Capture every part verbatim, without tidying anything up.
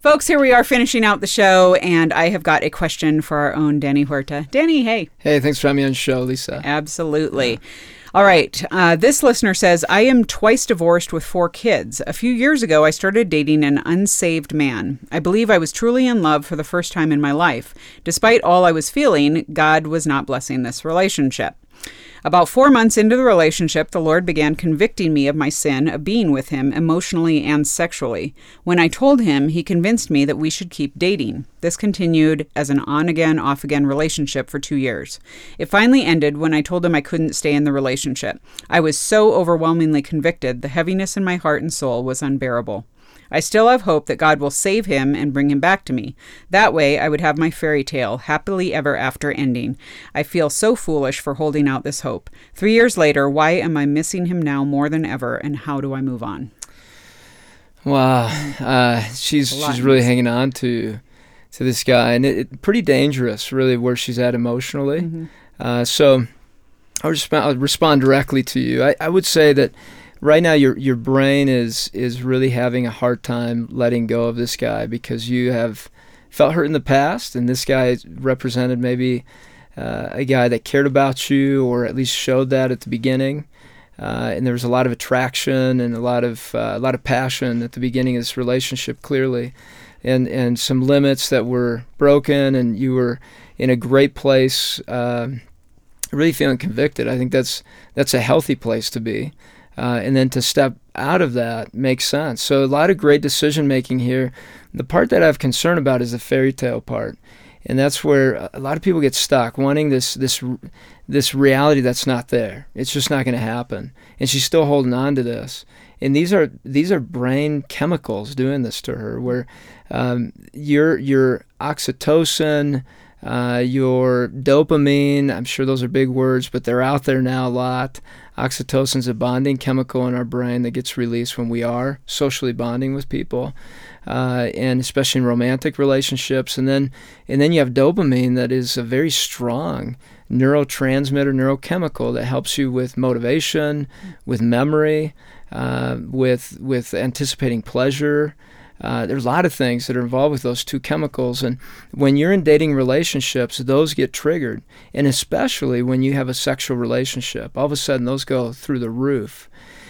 Folks, here we are finishing out the show, and I have got a question for our own Danny Huerta. Danny, hey. Hey, thanks for having me on the show, Lisa. Absolutely. Yeah. All right. Uh, this listener says, I am twice divorced with four kids. A few years ago, I started dating an unsaved man. I believe I was truly in love for the first time in my life. Despite all I was feeling, God was not blessing this relationship. About four months into the relationship, the Lord began convicting me of my sin of being with him emotionally and sexually. When I told him, he convinced me that we should keep dating. This continued as an on-again, off-again relationship for two years. It finally ended when I told him I couldn't stay in the relationship. I was so overwhelmingly convicted, the heaviness in my heart and soul was unbearable. I still have hope that God will save him and bring him back to me. That way, I would have my fairy tale, happily ever after ending. I feel so foolish for holding out this hope. Three years later, why am I missing him now more than ever, and how do I move on? Wow, uh, she's she's really hanging on to to this guy, and it, it pretty dangerous, really, where she's at emotionally. Mm-hmm. Uh, so I'll, resp- I'll respond directly to you. I, I would say that right now, your your brain is is really having a hard time letting go of this guy because you have felt hurt in the past, and this guy represented maybe uh, a guy that cared about you, or at least showed that at the beginning. Uh, and there was a lot of attraction and a lot of uh, a lot of passion at the beginning of this relationship, clearly, and and some limits that were broken, and you were in a great place, uh, really feeling convicted. I think that's that's a healthy place to be. Uh, and then to step out of that makes sense. So a lot of great decision making here. The part that I have concern about is the fairy tale part, and that's where a lot of people get stuck, wanting this this this reality that's not there. It's just not going to happen, and she's still holding on to this. And these are these are brain chemicals doing this to her, where um, your your oxytocin, uh, your dopamine. I'm sure those are big words, but they're out there now a lot. Oxytocin is a bonding chemical in our brain that gets released when we are socially bonding with people, uh, and especially in romantic relationships. And then, and then you have dopamine, that is a very strong neurotransmitter, neurochemical that helps you with motivation, with memory, uh, with with anticipating pleasure. Uh, there's a lot of things that are involved with those two chemicals, and when you're in dating relationships, those get triggered, and especially when you have a sexual relationship, all of a sudden those go through the roof,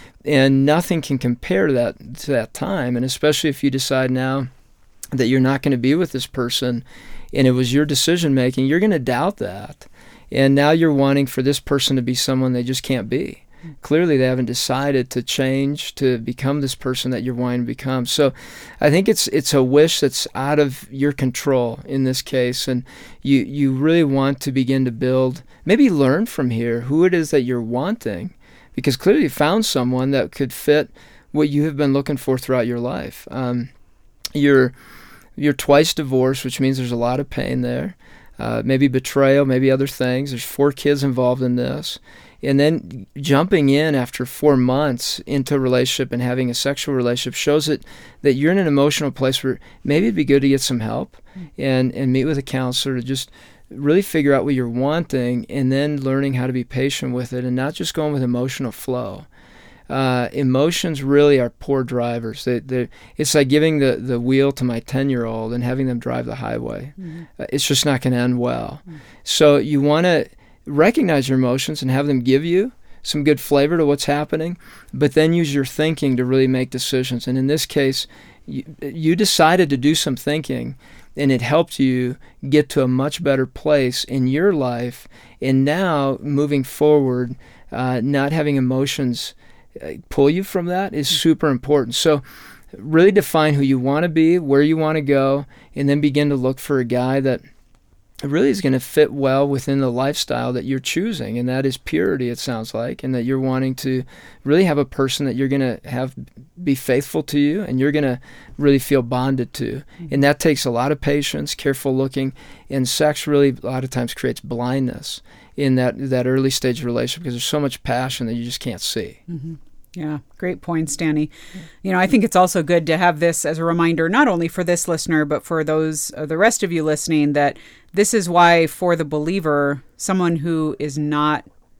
and nothing can compare to that to that time. And especially if you decide now that you're not going to be with this person, and it was your decision making, you're going to doubt that, and now you're wanting for this person to be someone they just can't be. Clearly, they haven't decided to change to become this person that you're wanting to become. So I think it's it's a wish that's out of your control in this case, and you, you really want to begin to build, maybe learn from here who it is that you're wanting, because clearly you found someone that could fit what you have been looking for throughout your life. Um, you're, you're twice divorced, which means there's a lot of pain there, uh, maybe betrayal, maybe other things. There's four kids involved in this. And then jumping in after four months into a relationship and having a sexual relationship shows it that you're in an emotional place where maybe it'd be good to get some help and, and meet with a counselor to just really figure out what you're wanting, and then learning how to be patient with it and not just going with emotional flow. Uh, emotions really are poor drivers. They, they, it's like giving the, the wheel to my ten-year-old and having them drive the highway. Mm-hmm. Uh, it's just not going to end well. Mm-hmm. So you want to recognize your emotions and have them give you some good flavor to what's happening, but then use your thinking to really make decisions. And in this case, you, you decided to do some thinking, and it helped you get to a much better place in your life. And now, moving forward, uh, not having emotions uh, pull you from that is super important. So really define who you want to be, where you want to go, and then begin to look for a guy that really is going to fit well within the lifestyle that you're choosing, and that is purity, it sounds like, and that you're wanting to really have a person that you're going to have be faithful to you, and you're going to really feel bonded to. Mm-hmm. And that takes a lot of patience, careful looking, and sex really a lot of times creates blindness in that, that early stage of relationship because there's so much passion that you just can't see. Mm-hmm. Yeah, great points, Danny. You know, I think it's also good to have this as a reminder, not only for this listener, but for those, uh, the rest of you listening, that this is why for the believer, someone who is not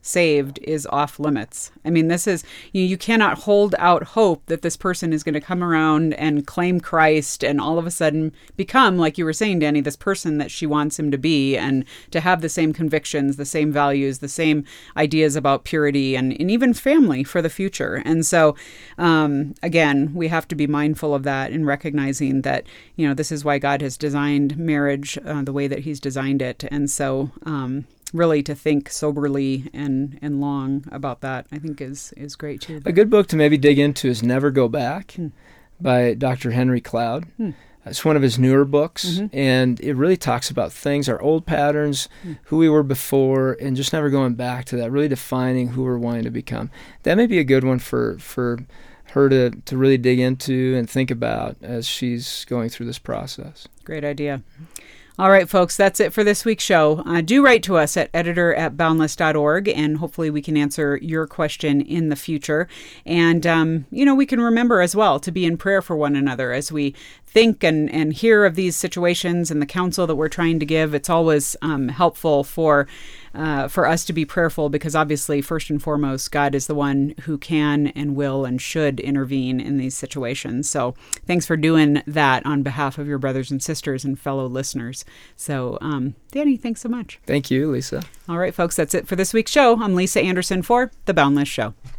saved is off limits. I mean, this is, you, you cannot hold out hope that this person is going to come around and claim Christ and all of a sudden become, like you were saying, Danny, this person that she wants him to be, and to have the same convictions, the same values, the same ideas about purity and, and even family for the future. And so, um, again, we have to be mindful of that and recognizing that, you know, this is why God has designed marriage uh, the way that he's designed it. And so, um, really to think soberly and, and long about that, I think is, is great too. A good book to maybe dig into is Never Go Back Hmm. by Doctor Henry Cloud. Hmm. It's one of his newer books, Mm-hmm. and it really talks about things, our old patterns, Hmm. who we were before, and just never going back to that, really defining who we're wanting to become. That may be a good one for, for her to, to really dig into and think about as she's going through this process. Great idea. All right, folks, that's it for this week's show. Uh, do write to us at editor at boundless dot org, and hopefully we can answer your question in the future. And, um, you know, we can remember as well to be in prayer for one another as we think and, and hear of these situations and the counsel that we're trying to give. It's always um, helpful for uh, for us to be prayerful, because obviously, first and foremost, God is the one who can and will and should intervene in these situations. So thanks for doing that on behalf of your brothers and sisters and fellow listeners. So, um, Danny, thanks so much. Thank you, Lisa. All right, folks, that's it for this week's show. I'm Lisa Anderson for The Boundless Show.